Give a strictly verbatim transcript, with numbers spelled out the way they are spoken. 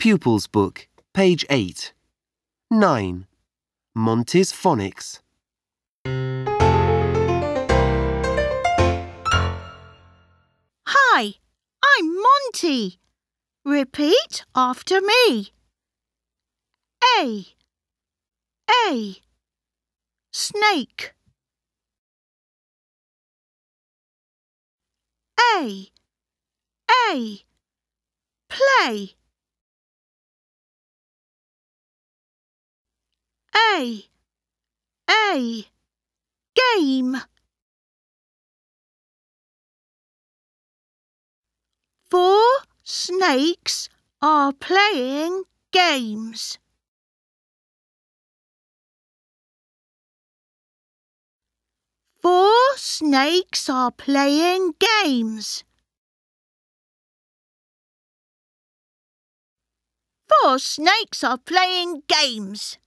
Pupils Book, page eight. nine. Monty's Phonics. Hi, I'm Monty. Repeat after me. A, A, snake. A, A, play. A, A, game. Four snakes are playing games. Four snakes are playing games. Four snakes are playing games.